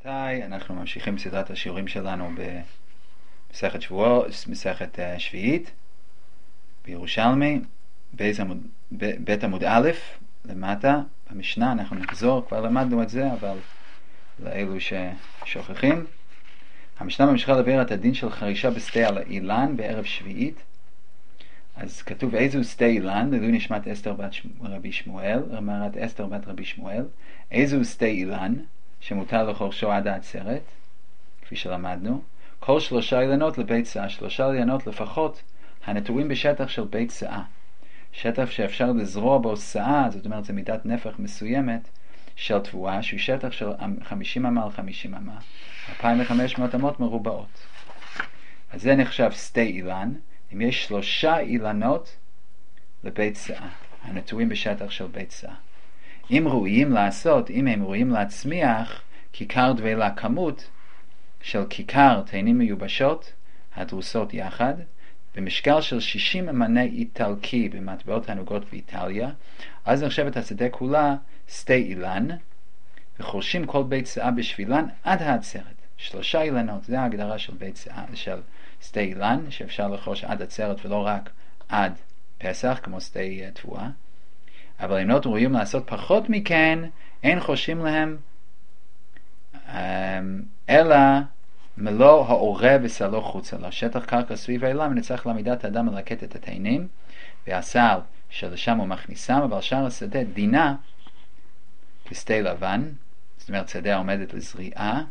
רבותיי, אנחנו ממשיכים בסדרת השיעורים שלנו במסכת שבועות, מסכת שביעית בירושלמי, בית עמוד א' למטה במשנה. אנחנו נחזור, כבר למדנו את זה, אבל לאלו ששוכחים, המשנה ממשיכה לבאר את הדין של חרישה בשדה על האילן בערב שביעית. אז כתוב איזו שדה אילן, לעילוי נשמת אסתר בת רבי שמואל, אמרת אסתר בת רבי שמואל, איזו שדה אילן שמותר לחורשו עד העצרת, כפי שלמדנו, כל 3 אילנות לבית שאה, 3 אילנות לפחות הנטועים בשטח של בית שאה, שטח שאפשר לזרוע בו שאה, זאת אומרת זה מידת נפח מסוימת של תבואה, שהוא שטח של 50 אמה על 50 אמה, 2,500 אמות מרובעות. אז זה נחשב שדה אילן, אם יש 3 אילנות לבית שאה, הנטועים בשטח של בית שאה. אם הם ראויים להצמיח כיכר דבלה, כמות של כיכר תאנים מיובשות הדרוסות יחד, במשקל של 60 אמני איטלקי במטבעות הנוגות באיטליה, אז נחשבת השדה כולה שדה אילן, וחורשים כל בית שאה בשבילן עד העצרת. 3 אילנות, זה ההגדרה של בית שאה, של שדה אילן, שאפשר לחורש עד עצרת ולא רק עד פסח כמו שדה תבואה. אבל אילנות ראויים לעשות פחות מכן, אין חורשים להם אלא מלוא העורה וסלו חוצה לו. שטח קרקע סביב האילן מנצח לעמידת האדם מלקט את התאנים והסל שלשם הוא מכניסם, אבל שאר השדה דינה כשדה לבן, זאת אומרת שדה העומדת לזריעה,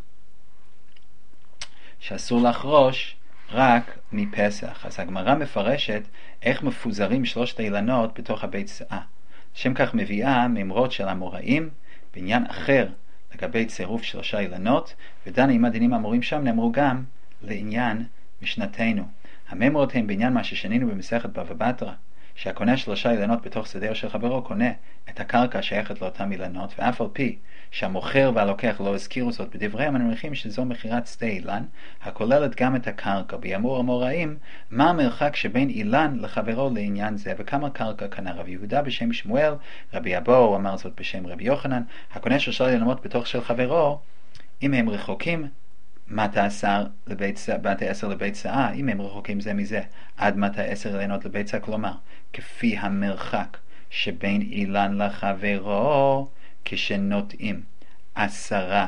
שאסור לחרוש רק מפסח. אז הגמרא מפרשת איך מפוזרים 3 אילנות בתוך הבית שאה. שם כך מביאה ממרות של המוראים בעניין אחר לגבי צירוף 3 אילנות, ודנה עם הדינים האמורים שם נאמרו גם לעניין משנתנו. הממרות הם בעניין מה ששנינו במסכת בבא בתרא, שהקונה 3 אילנות בתוך שדהו של חברו קונה את הקרקע שייכת לאותם אילנות, ואף על פי שהמוכר והלוקח לא הזכירו זאת בדבריהם, אנו מניחים שזו מכירת שדה אילן הכוללת גם את הקרקע. ביאמור המוראים, מה המרחק שבין אילן לחברו לעניין זה, וכמה קרקע קנה רבי יהודה בשם שמואל, רבי אבו אמר זאת בשם רבי יוחנן, הקונה 3 אילנות בתוך של חברו, אם הם רחוקים מטה 10 לבית שאה, אם הם רחוקים זה מזה עד מטה 10 אילנות לבית שאה, כלומר כפי המרחק שבין אילן לחברו, כשנוטעים 10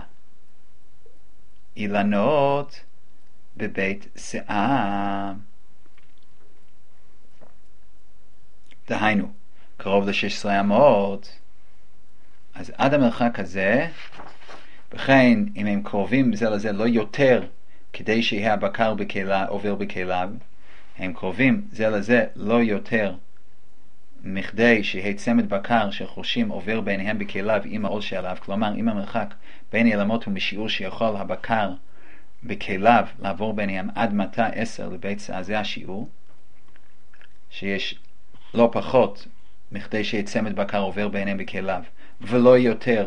אילנות בבית שאה, דהיינו קרוב ל-16 אמות, אז עד המרחק הזה, וכן אם הם קרובים זה לזה לא יותר כדי שיהיה הבקר עובר בכליו, הם קרובים זה לזה לא יותר מכדי שיהיה צמד בקר שחורשים עובר ביניהם בכליו עם העול שעליו, כלומר אם המרחק בין אילמות הוא משיעור שיכול הבקר בכליו לעבור ביניהם עד מטה 10 לבית שאה, זה השיעור שיש לא פחות מכדי שיהיה צמד בקר עובר ביניהם בכליו, ולא יותר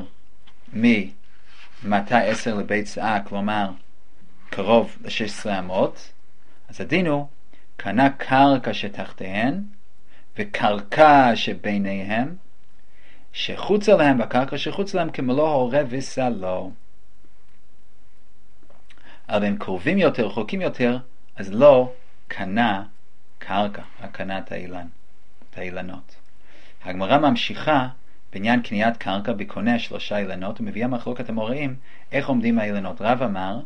ממטה 10 לבית שאה, כלומר קרוב ל-16 אמות. אז הדין הוא קנה קרקע שתחתיהן וקרקע שביניהם, שחוצה להם בקרקע שחוצה להם כמלוא העורה וסלו. אבל הם קרובים יותר, רחוקים יותר, אז לא קנה קרקע, רק קנה את האילנות. הגמרא ממשיכה בעניין קניית קרקע בקונה 3 אילנות, ומביאה מחלוקת המוראים איך עומדים האילנות. רב אמר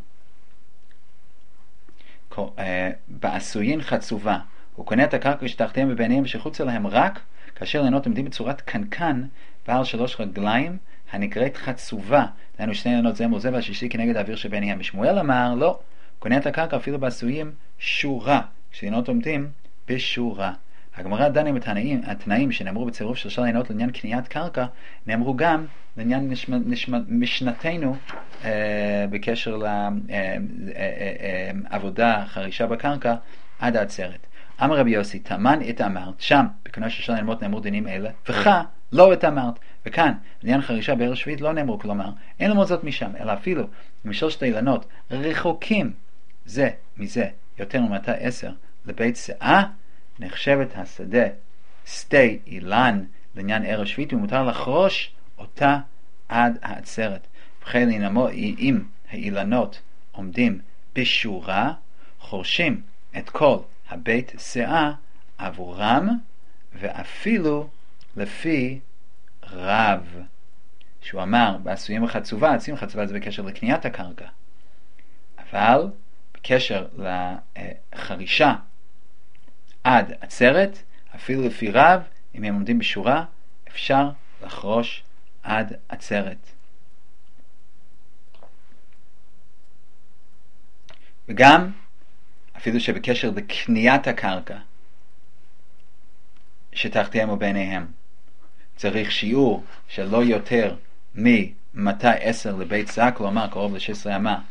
בעשויין חצובה, הוא קונה את הקרקע שתחתיהם וביניהם ושחוצה להם רק כאשר אילנות עומדים בצורת קנקן בעל 3 רגליים הנקראת חצובה, דהיינו 2 אילנות זה מול זה והשישי כנגד האוויר שביניהם. ושמואל אמר לא, קונה את הקרקע אפילו בעשויים שורה, כשאילנות עומדים בשורה. הגמרא דנה עם התנאים שנאמרו בצירוף 3 אילנות לעניין קניית קרקע, נאמרו גם לעניין משנתנו בקשר לעבודה חרישה בקרקע עד העצרת. אמר רבי יוסי, תמן את אמרת, שם בקונה 3 אילנות נאמרו דינים אלה, וכאן לא את אמרת, וכאן לעניין חרישה בערב שביעית לא נאמרו, כלומר אין ללמוד זאת משם, אלא אפילו מ3 אילנות רחוקים זה מזה יותר ממטה 10 לבית שאה, נחשבת השדה שדה אילן לעניין ערב שביעית, ומותר לחרוש אותה עד העצרת. וכן אם האילנות עומדים בשורה, חורשים את כל הבית שאה עבורם, ואפילו לפי רב. שהוא אמר, בעשויים וחצובה, עשויים וחצובה זה בקשר לקניית הקרקע. אבל בקשר לחרישה עד עצרת, אפילו לפי רב, אם הם עומדים בשורה, אפשר לחרוש עד עצרת. וגם, אפילו שבקשר לקניית הקרקע, שתחתיהם וביניהם, צריך שיעור של לא יותר מ-210 לבית שאה, כלומר קרוב ל-16 אמה,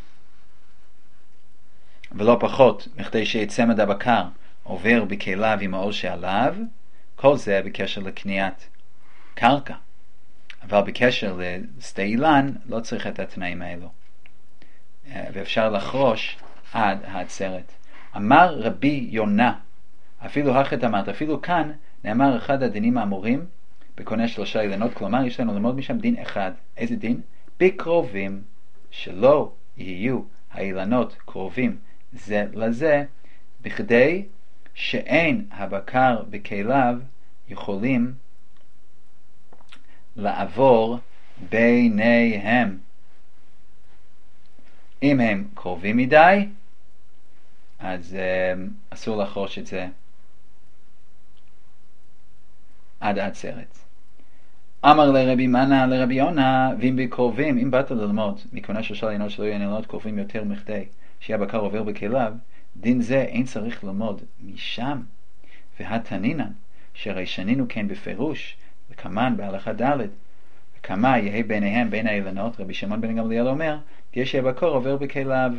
ולא פחות מכדי שצמד הבקר עובר בכליו עם העול שעליו. כל זה בקשר לקניית קרקע. אבל בקשר לשדה אילן לא צריך את התנאים האלו, ואפשר לחרוש עד העצרת. אמר רבי יונה, אפילו הכת אמרת, אפילו כאן נאמר אחד הדינים האמורים בקונה 3 אילנות, כלומר יש לנו ללמוד משם דין אחד. איזה דין? בקרובים, שלא יהיו האילנות קרובים זה לזה, בכדי שאין הבקר בכליו יכולים לעבור ביניהם. אם הם קרובים מדי, אז אסור לחרוש את זה עד העצרת. אמר לרבי מנה לרבי יונה, ואם בקרובים, אם באת ללמוד מכונה 3 אילנות שלא יהיו אילנות קרובים יותר מכדי שהבקר עובר בכליו, דין זה אין צריך ללמוד משם. והתנינן, שהרי שנינו כן בפירוש, וכמן בהלכה ד', וכמה יהי ביניהם בין האילנות, רבי שמעון בן גמליאל אומר, תהיה שהבקר עובר בכליו.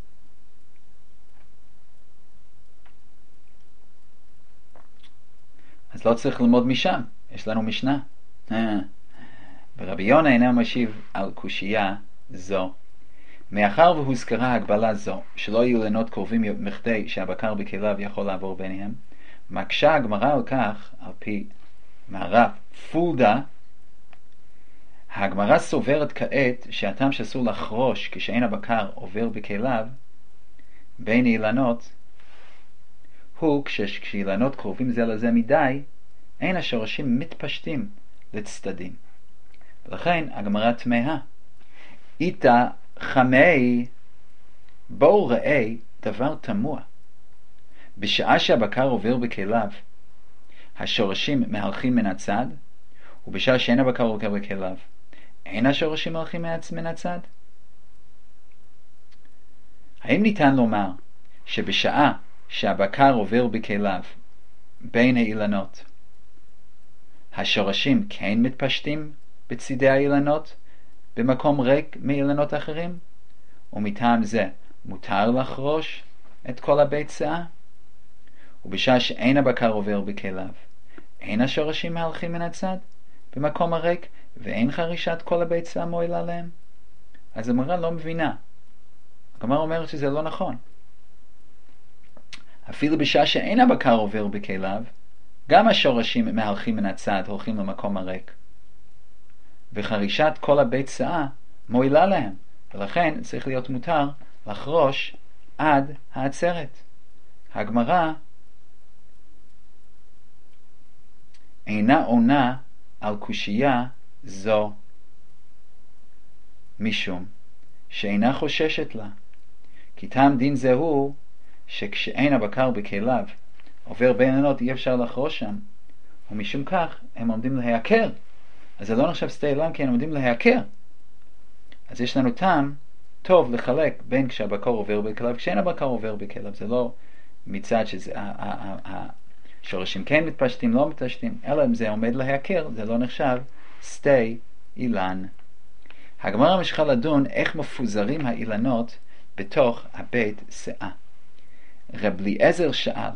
אז לא צריך ללמוד משם, יש לנו משנה. ורבי יונה אינו משיב על קושייה זו. מאחר והוזכרה הגבלה זו, שלא יהיו אילנות קרובים מכדי שהבקר בכליו יכול לעבור ביניהם, מקשה הגמרא על כך, על פי מערב פולדה, הגמרא סוברת כעת שהטעם שאסור לחרוש כשאין הבקר עובר בכליו בין אילנות, הוא כשאילנות קרובים זה לזה מדי, אין השורשים מתפשטים לצדדים. ולכן הגמרא תמהה, איתה חמי, בואו ראה דבר תמוה. בשעה שהבקר עובר בכליו, השורשים מהלכים מן הצד, ובשעה שאין הבקר עובר בכליו, אין השורשים מהלכים מן הצד? האם ניתן לומר שבשעה שהבקר עובר בכליו בין האילנות, השורשים כן מתפשטים בצדי האילנות במקום ריק מאילנות אחרים, ומטעם זה מותר לחרוש את כל הבית שאה? ובשעה שאין הבקר עובר בכליו, אין השורשים מהלכים מן הצד במקום הריק, ואין חרישת כל הבית שאה מועילה להם? אז הגמרא לא מבינה. הגמרא אומרת שזה לא נכון. אפילו בשעה שאין הבקר עובר בכליו, גם השורשים מהלכים מן הצד, הולכים למקום הריק, וחרישת כל הבית שאה מועילה להם, ולכן צריך להיות מותר לחרוש עד העצרת. הגמרא אינה עונה על קושייה זו, משום שאינה חוששת לה, כי טעם דין זהו שכשאין הבקר בכליו עובר בין אילנות אי אפשר לחרוש שם, ומשום כך הם עומדים להיעקר. אז זה לא נחשב שדה אילן, כי הם עומדים להיעקר. אז יש לנו טעם טוב לחלק בין כשהבקר עובר בכליו כשאין הבקר עובר בכליו. זה לא מצד השורשים כן מתפשטים, לא מתפשטים, אלא אם זה עומד להיעקר, זה לא נחשב שדה אילן. הגמרא ממשיכה לדון איך מפוזרים האילנות בתוך הבית שאה. רב אליעזר שאל,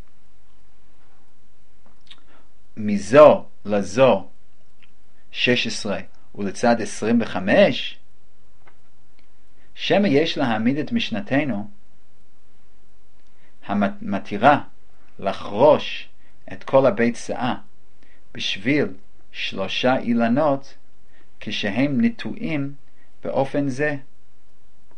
מזו לזו 16 ולצד 25, שמא יש להעמיד את משנתנו המתירה לחרוש את כל הבית שאה בשביל 3 אילנות כשהם נטועים באופן זה.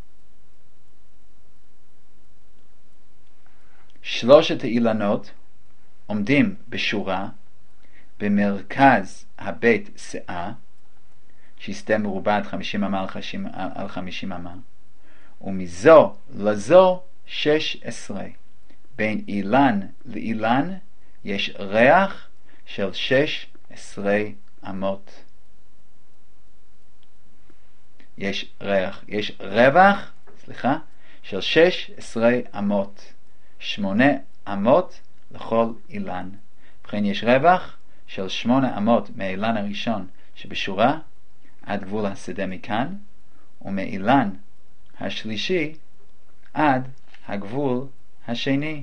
שלושת האילנות עומדים בשורה במרכז הבית שאה, שהסתה מרובעת 50 אמה על 50 אמה, ומזו לזו 16. בין אילן לאילן יש ריח של 16 אמות. יש רווח של 16 אמות. 8 אמות לכל אילן. ובכן יש רווח של 8 אמות מהאילן הראשון שבשורה עד גבול השדה מכאן, ומאילן השלישי עד הגבול השני.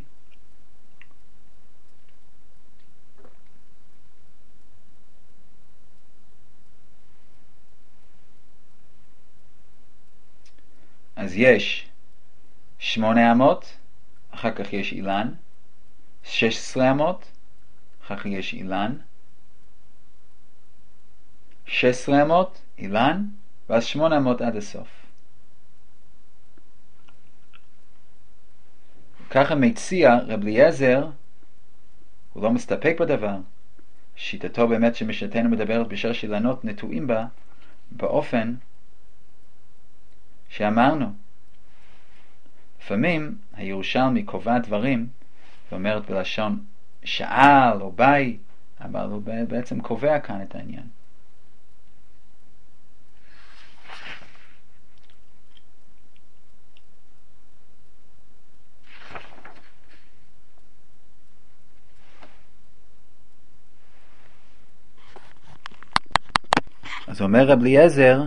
אז יש 8 אמות, אחר כך יש אילן, 16 אמות, אחר כך יש אילן, 16 אמות, אילן, ואז 8 אמות עד הסוף. ככה מציע רב אליעזר, הוא לא מסתפק בדבר. שיטתו באמת שמשנתנו מדברת בשאר שאילנות נטועים בה, באופן שאמרנו. לפעמים הירושלמי קובע דברים, ואומרת בלשון שאל או ביי, אבל הוא בעצם קובע כאן את העניין. אז אומר רב אליעזר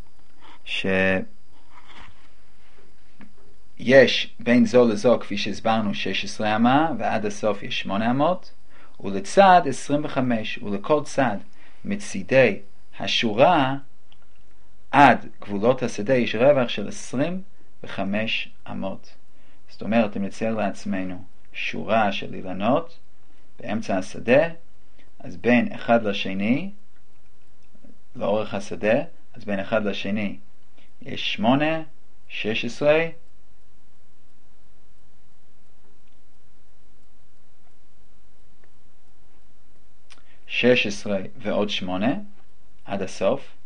שיש בין זו לזו, כפי שהסברנו, 16 אמה, ועד הסוף יש 8 אמות, ולצד 25, ולכל צד מצידי השורה עד גבולות השדה יש רווח של 25 אמות. זאת אומרת, אם נצייר לעצמנו שורה של אילנות באמצע השדה, אז בין אחד לשני, לאורך השדה, אז בין אחד לשני יש 8, 16, 16 ועוד 8 עד הסוף,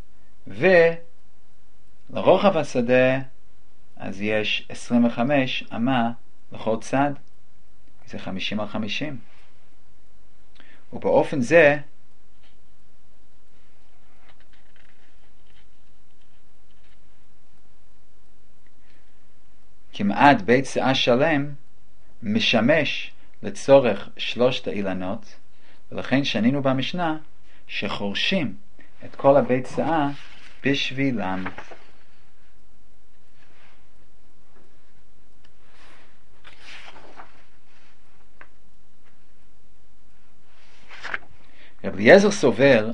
ולרוחב השדה אז יש 25 אמה לכל צד, זה 50 על 50. ובאופן זה כמעט בית שאה שלם משמש לצורך שלושת האילנות, ולכן שנינו במשנה שחורשים את כל הבית שאה בשבילם. רב אליעזר סובר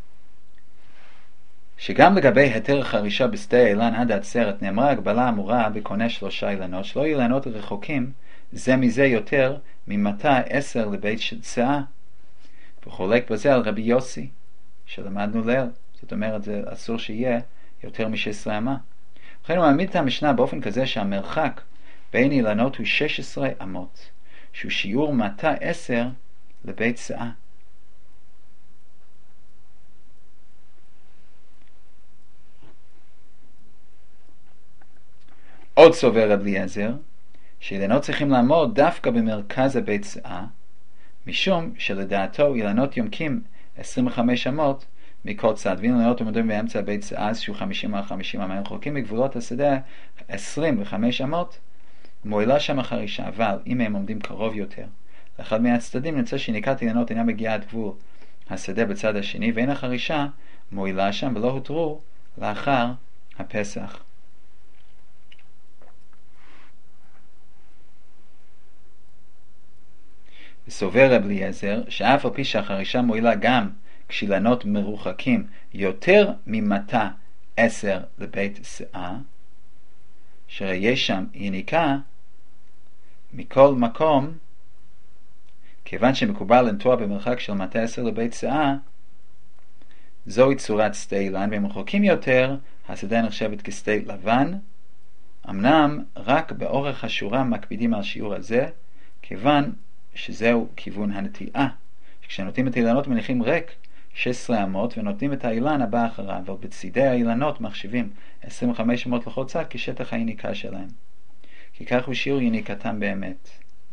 שגם לגבי היתר החרישה בשדה האילן עד העצרת נאמרה הגבלה אמורה בקונה 3 אילנות, שלא אילנות רחוקים זה מזה יותר ממטה 10 לבית שאה, וחולק בזה על רבי יוסי שלמדנו ליל. זאת אומרת, זה אסור שיהיה יותר מ-16 אמה. לכן הוא מעמיד את המשנה באופן כזה שהמרחק בין אילנות הוא 16 אמות, שהוא שיעור מטה 10 לבית שאה. עוד סובר רב אליעזר שאילנות צריכים לעמוד דווקא במרכז הבית שאה, משום שלדעתו אילנות יומקים 25 אמות מכל צד, ואילנות עומדים באמצע הבית שאה שהוא 50 על 50 אמה, רחוקים מגבולות השדה 25 אמות, מועילה שם החרישה. אבל אם הם עומדים קרוב יותר לאחד מהצדדים, נמצא שניקת אילנות אינה מגיעה עד גבול השדה בצד השני, ואין החרישה מועילה שם ולא הותרו לאחר הפסח. וסובר רב אליעזר שאף על פי שהחרישה מועילה גם כשאילנות מרוחקים יותר ממטה 10 לבית שאה, שהרי יש שם יניקה מכל מקום, כיוון שמקובל לנטוע במרחק של מטה 10 לבית שאה, זוהי צורת שדה אילן, והם רחוקים יותר, השדה נחשבת כשדה לבן. אמנם רק באורך השורה מקפידים על שיעור הזה, כיוון שזהו כיוון הנטיעה. כשנותנים את האילנות מניחים ריק 16 אמות ונותנים את האילן הבא אחריו, אבל בצידי האילנות מחשיבים 25 אמות לכל צד כשטח היניקה שלהם. כי כך הוא שיעור יניקתם באמת.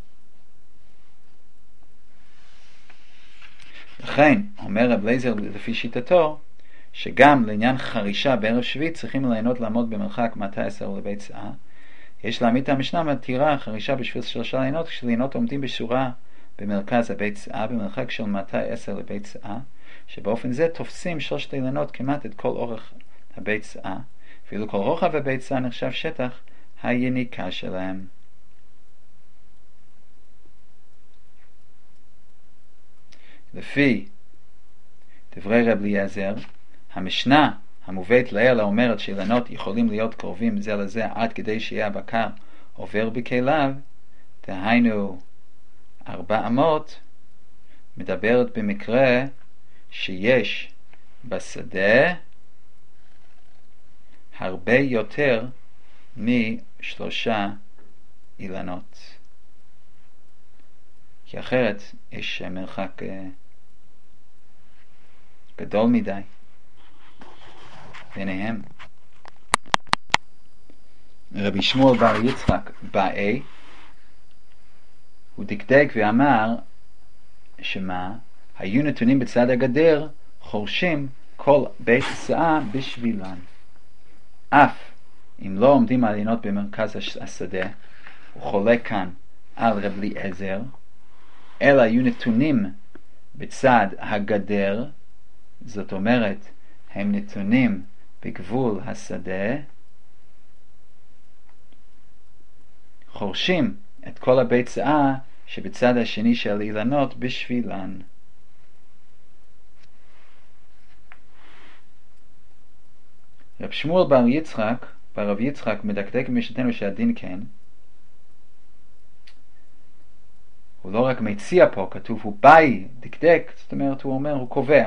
לכן, אומר רב אליעזר לפי שיטתו, שגם לעניין חרישה בערב שביעית צריכים הלינות לעמוד במרחק 210 לבית שאה. יש להעמיד את המשנה מתירה חרישה בשביל 3 לינות, כשלינות עומדים בשורה במרכז הבית שאה, במרחק של 210 לבית שאה, שבאופן זה תופסים 3 לינות כמעט את כל אורך הבית שאה, ואילו כל רוחב הבית שאה נחשב שטח היניקה שלהם. לפי דברי רב אליעזר, המשנה המובאת לעיל אומרת שאילנות יכולים להיות קרובים זה לזה עד כדי שיהיה הבקר עובר בכליו, דהיינו 400, מדברת במקרה שיש בשדה הרבה יותר מ3 אילנות. כי אחרת יש מרחק גדול מדי ביניהם. רבי שמואל בר יצחק באי, הוא דקדק ואמר שמה? היו נתונים בצד הגדר חורשים כל בית שאה בשבילן. אף אם לא עומדים הלינות במרכז השדה, הוא חולק כאן על רב אליעזר, אלא היו נתונים בצד הגדר, זאת אומרת, הם נתונים בגבול השדה, חורשים את כל הבית שאה שבצד השני של אילנות בשבילן. רב שמואל בר יצחק, ברב יצחק, מדקדק במשנתנו שהדין כן. הוא לא רק מציע פה, כתוב הוא באי, דקדק, זאת אומרת הוא אומר, הוא קובע.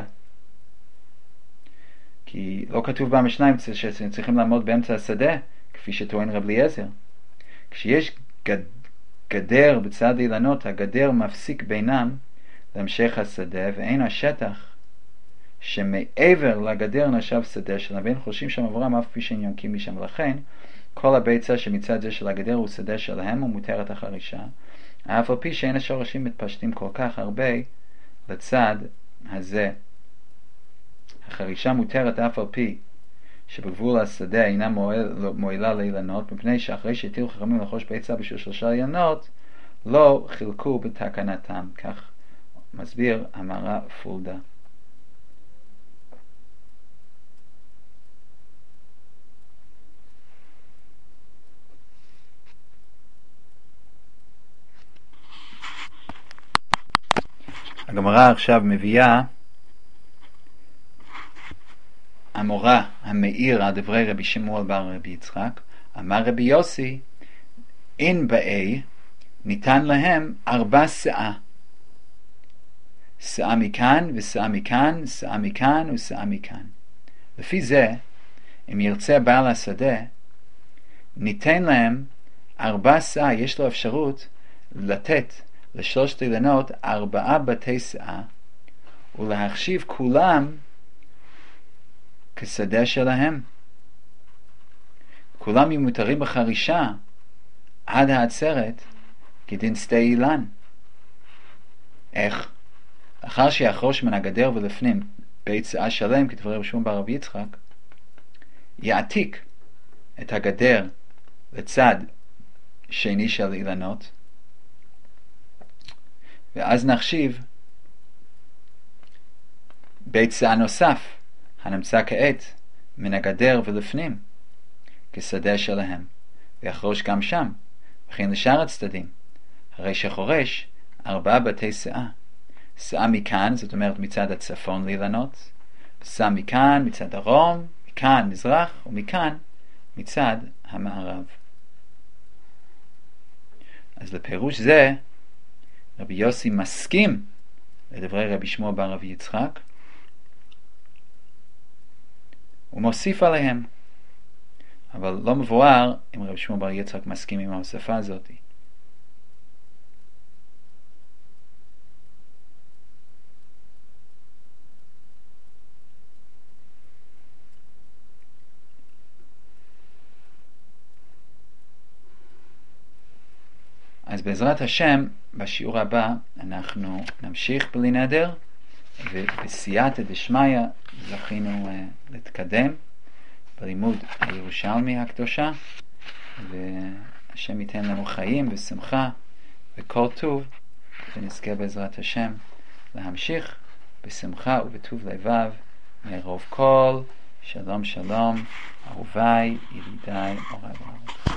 כי לא כתוב במשנה שצריכים לעמוד באמצע השדה, כפי שטוען רב אליעזר. כשיש גדר בצד אילנות, הגדר מפסיק בינם להמשך השדה, ואין השטח שמעבר לגדר נחשב שדה שלהם, ואין חושבים שם עבורם אף פי שהם יונקים משם. לכן, כל הביצה שמצד זה של הגדר הוא שדה שלהם ומותרת החרישה, אף על פי שאין השורשים מתפשטים כל כך הרבה לצד הזה. החרישה מותרת אף על פי שבגבול השדה אינה מועילה לאילנות, מפני שאחרי שהתירו חכמים לחוש ביצה בשביל 3 אילנות, לא חילקו בתקנתם. כך מסביר המהר"ל פולדה. הגמרא עכשיו מביאה המורה המאיר על דברי רבי שמואל בר רבי יצחק. אמר רבי יוסי, אין באי ניתן להם 4 שאה, שאה מכאן ושאה מכאן, שאה מכאן ושאה מכאן. לפי זה, אם ירצה בעל השדה, ניתן להם 4 שאה, יש לו אפשרות לתת ל3 אילנות 4 בתי שאה, ולהחשיב כולם כשדה שלהם. כולם יהיו מותרים בחרישה עד העצרת כדין שדה אילן. איך? לאחר שיחרוש מן הגדר ולפנים בית שאה שלם, כדברי רבי שמואל בר רבי יצחק, יעתיק את הגדר לצד שני של אילנות, ואז נחשיב בית שאה נוסף הנמצא כעת מן הגדר ולפנים כשדה שלהם, ויחרוש גם שם, וכן לשאר הצדדים. הרי שחורש 4 בתי שאה, שאה מכאן, זאת אומרת מצד הצפון לאילנות, שאה מכאן מצד דרום, מכאן מזרח, ומכאן מצד המערב. אז לפירוש זה רבי יוסי מסכים לדברי רבי שמואל בר רבי יצחק, ומוסיף עליהם, אבל לא מבואר אם רבי שמואל בר יצחק מסכים עם ההוספה הזאת. אז בעזרת השם, בשיעור הבא אנחנו נמשיך בלי נדר, ובסייעתא דשמיא זכינו להתקדם בלימוד הירושלמי הקדושה, והשם ייתן לנו חיים ושמחה וכל טוב, ונזכה בעזרת השם להמשיך בשמחה ובטוב לבב, מרוב כל, שלום שלום, אהוביי, ידידיי, מוריי ורבותיי.